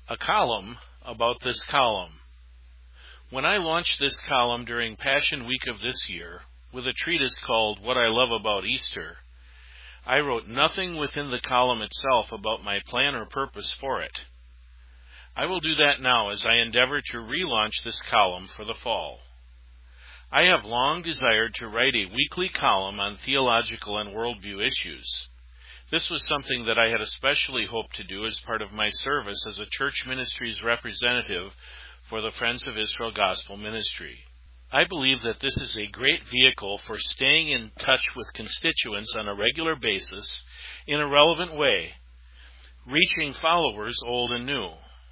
A column about this column. When I launched this column during Passion Week of this year, with a treatise called What I Love About Easter, I wrote nothing within the column itself about my plan or purpose for it. I will do that now as I endeavor to relaunch this column for the fall. I have long desired to write a weekly column on theological and worldview issues. This was something that I had especially hoped to do as part of my service as a church ministries representative for the Friends of Israel Gospel Ministry. I believe that this is a great vehicle for staying in touch with constituents on a regular basis in a relevant way, reaching followers old and new.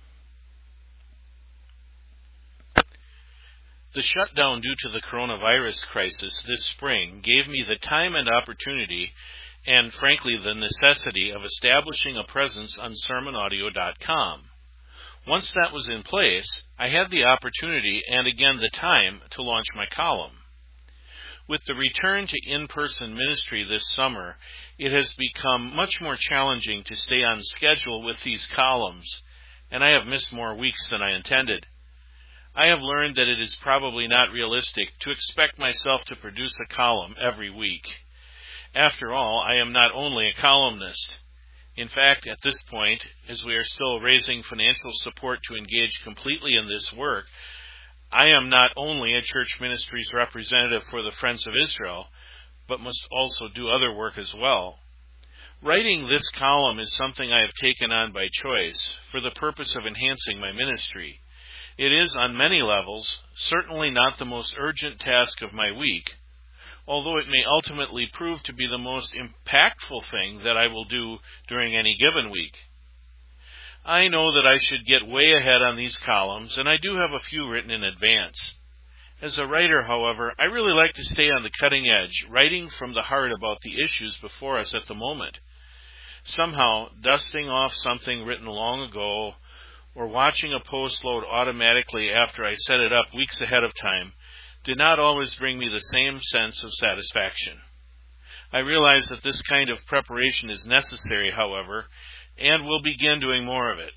The shutdown due to the coronavirus crisis this spring gave me the time and opportunity and, frankly, the necessity of establishing a presence on sermonaudio.com. Once that was in place, I had the opportunity and, again, the time to launch my column. With the return to in-person ministry this summer, it has become much more challenging to stay on schedule with these columns, and I have missed more weeks than I intended. I have learned that it is probably not realistic to expect myself to produce a column every week. After all, I am not only a columnist. In fact, at this point, as we are still raising financial support to engage completely in this work, I am not only a church ministries representative for the Friends of Israel, but must also do other work as well. Writing this column is something I have taken on by choice for the purpose of enhancing my ministry. It is, on many levels, certainly not the most urgent task of my week, although it may ultimately prove to be the most impactful thing that I will do during any given week. I know that I should get way ahead on these columns, and I do have a few written in advance. As a writer, however, I really like to stay on the cutting edge, writing from the heart about the issues before us at the moment. Somehow, dusting off something written long ago, or watching a post load automatically after I set it up weeks ahead of time, did not always bring me the same sense of satisfaction. I realize that this kind of preparation is necessary, however, and will begin doing more of it.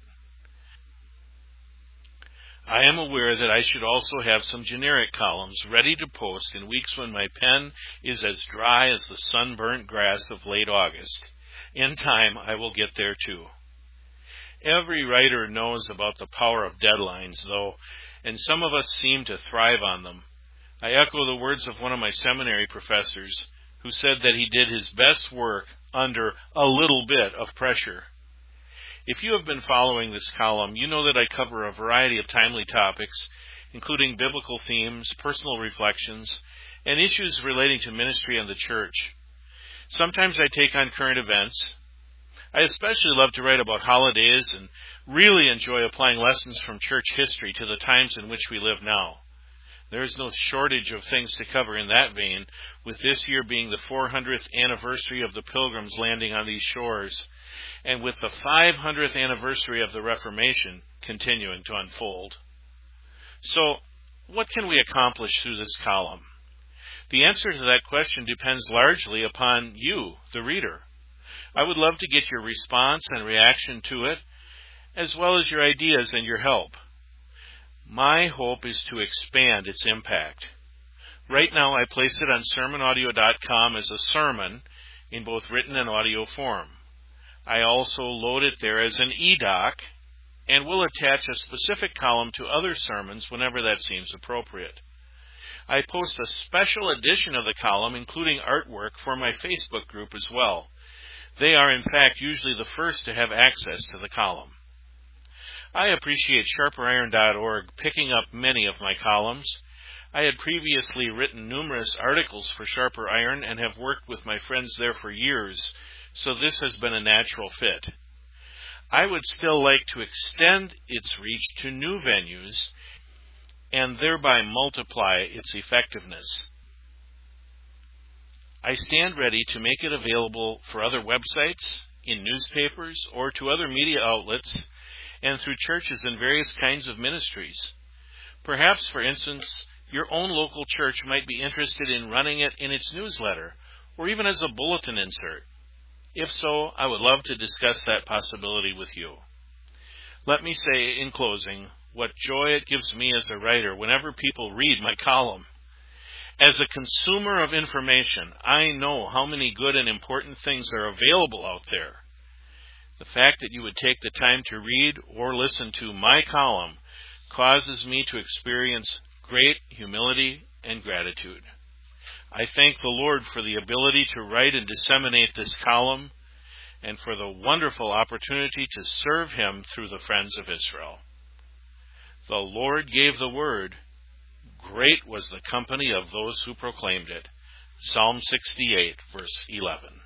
I am aware that I should also have some generic columns ready to post in weeks when my pen is as dry as the sunburnt grass of late August. In time, I will get there too. Every writer knows about the power of deadlines, though, and some of us seem to thrive on them. I echo the words of one of my seminary professors who said that he did his best work under a little bit of pressure. If you have been following this column, you know that I cover a variety of timely topics, including biblical themes, personal reflections, and issues relating to ministry and the church. Sometimes I take on current events. I especially love to write about holidays and really enjoy applying lessons from church history to the times in which we live now. There is no shortage of things to cover in that vein, with this year being the 400th anniversary of the Pilgrims landing on these shores, and with the 500th anniversary of the Reformation continuing to unfold. So, what can we accomplish through this column? The answer to that question depends largely upon you, the reader. I would love to get your response and reaction to it, as well as your ideas and your help. My hope is to expand its impact. Right now, I place it on sermonaudio.com as a sermon in both written and audio form. I also load it there as an e-doc and will attach a specific column to other sermons whenever that seems appropriate. I post a special edition of the column, including artwork, for my Facebook group as well. They are, in fact, usually the first to have access to the column. I appreciate sharperiron.org picking up many of my columns. I had previously written numerous articles for Sharper Iron and have worked with my friends there for years, so this has been a natural fit. I would still like to extend its reach to new venues and thereby multiply its effectiveness. I stand ready to make it available for other websites, in newspapers, or to other media outlets, and through churches and various kinds of ministries. Perhaps, for instance, your own local church might be interested in running it in its newsletter, or even as a bulletin insert. If so, I would love to discuss that possibility with you. Let me say in closing what joy it gives me as a writer whenever people read my column. As a consumer of information, I know how many good and important things are available out there. The fact that you would take the time to read or listen to my column causes me to experience great humility and gratitude. I thank the Lord for the ability to write and disseminate this column and for the wonderful opportunity to serve Him through the Friends of Israel. The Lord gave the word. Great was the company of those who proclaimed it. Psalm 68, verse 11.